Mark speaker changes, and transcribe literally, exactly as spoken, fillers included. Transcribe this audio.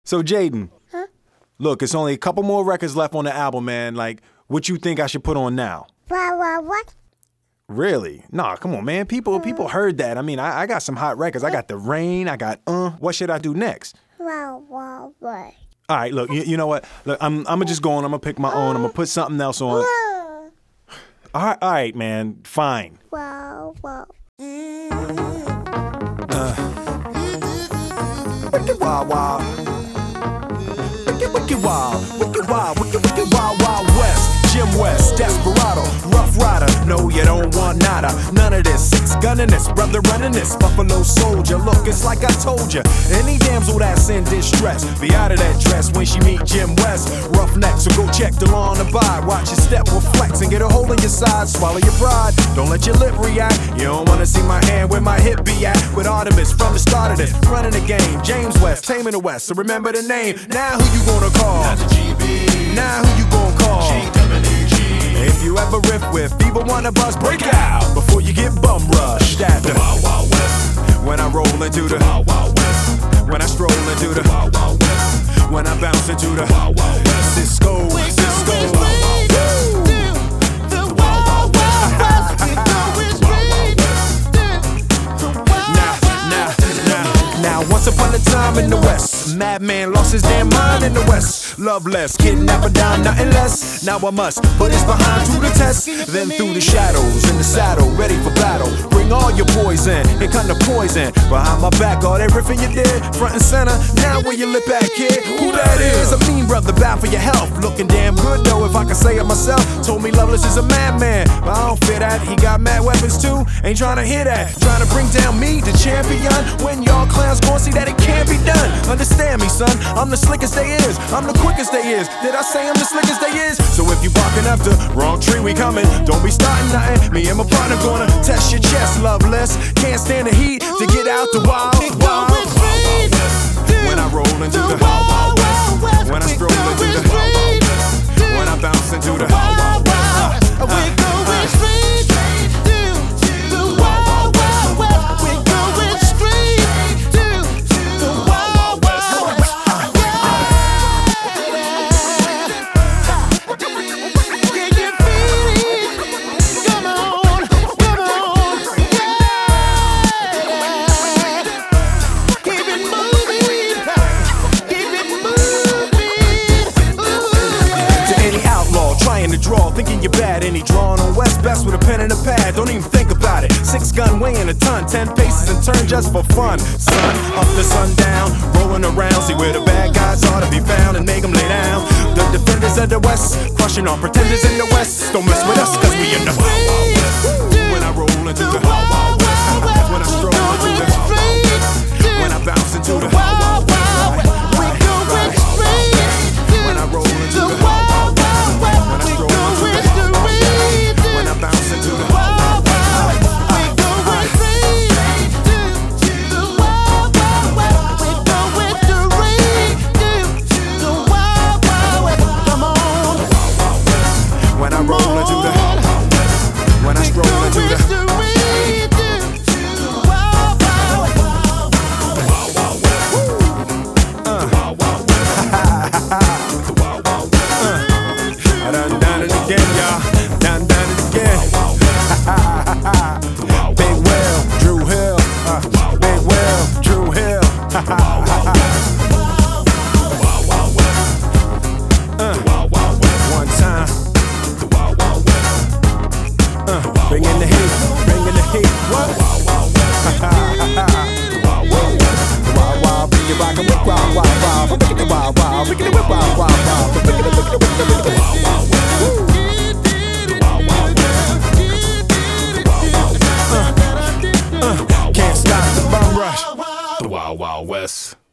Speaker 1: So, Jaden,
Speaker 2: Huh?
Speaker 1: look, it's only a couple more records left on the album, man. Like, what you think I should put on now?
Speaker 2: Wow, wow, what?
Speaker 1: Really? Nah, come on, man. People people heard that. I mean, I, I got some hot records. I got The Rain. I got Uh. What should I do next?
Speaker 2: Wow, wow, what?
Speaker 1: All right, look, you, you know what? Look, I'm, I'm going to just go on. I'm going to pick my own. I'm going to put something else on.
Speaker 2: Wow,
Speaker 1: All right, all right, man. Fine.
Speaker 2: wow, wow.
Speaker 1: Wicked Wild Wild. Wicked, wicked wild. Wicked wild. Wicked, wicked wild, wild west. Jim West, Desperado, Rough Rider. No, you don't want nada. None of this. Six gunning this, brother running this. Buffalo Soldier. Look, it's like I told you. Any damsel that's in distress, be out of that dress when she meet Jim West. Roughneck, so go check the law on the buy. Watch your step will flex and get a hole in your side. Swallow your pride. Don't let your lip react. You don't wanna see my hand where my hip be at. With Artemis from the start of this, running the game. James West, taming the West. So remember the name. Now who you gonna call?
Speaker 3: Not the G B.
Speaker 1: Now who you gonna call?
Speaker 3: G W G.
Speaker 1: If you ever riff with either one of us, break out before you get bum rushed at
Speaker 3: The
Speaker 1: the
Speaker 3: Wild Wild West.
Speaker 1: when I roll into the
Speaker 3: Wild Wild West.
Speaker 1: when I stroll into the
Speaker 3: Wild Wild West.
Speaker 1: when I bounce into the
Speaker 3: Wild Wild West.
Speaker 1: Cisco, Cisco. Once upon a time in the West, madman lost his damn mind in the West. Loveless, kidnapper down, nothing less. Now I must put his behind to the test. Then through the shadows, in the saddle, ready for battle. Bring all your poison, here come the poison. Behind my back, all that riffing you did, front and center. Now where your lip at, kid? Who that is? A mean brother, bad for your health. Looking damn good though, if I can say it myself. Told me Loveless is a madman, but I don't fear that. He got mad weapons too, ain't trying to hear that. Trying to bring down me, the champion. When y'all clowns gon' see that it can't be done. Understand me, son, I'm the slickest they is. I'm the quickest they is. Did I say I'm the slickest they is? So if you barking up the wrong tree, we coming. Don't be starting nothing. Me and my partner gonna test your chest, Loveless. Can't stand the heat to get out the wild, wild, wild west. When I roll into the wild, wild west. When I stroll into the wild, wild west. When I bounce into the wild, wild west. We're going straight to the wild, wild west. We're going straight to the wild, wild west. Can you feel it? Come on, come on, yeah. Keep it moving, keep it moving. Ooh. To any outlaw trying to draw, thinking you're bad, any drawing on West best with a pen and a pad. Don't even think about it. Six gun weighing a ton, ten paces and turn just for fun. Sun up to sundown, rolling around, see where the bad guys are to be found and make them lay down. The defenders of the West, crushing on pretenders in the West. Don't mess with us, cause we in the wild, wild west. When I roll into the wild, wild west. When I stroll into the wild, wild west. When I bounce into the wild, wild west. We're going straight. When I roll into the wild, wild west. When I stroll into the wild, wild west. When I bounce into the wild, wild west. We're going straight to the wild, wild west. We're going straight to the wild, wild west. Come on. When I roll into the wild, wild west. When I stroll into the wild, wild west. I done done it again, y'all. Done done it again. Big Will, Drew Hill. Uh, Big Will, Drew Hill. uh, one time. Uh, bring in the heat, bring in the heat. What? Wild, wild, bring it rockin' with wild, wild, wild. I'm making it wild, wild, making it with wild, wild, wild. I'm making it, making it, making it, making it. Uh, uh, can't stop the bum rush.
Speaker 3: The Wild Wild West.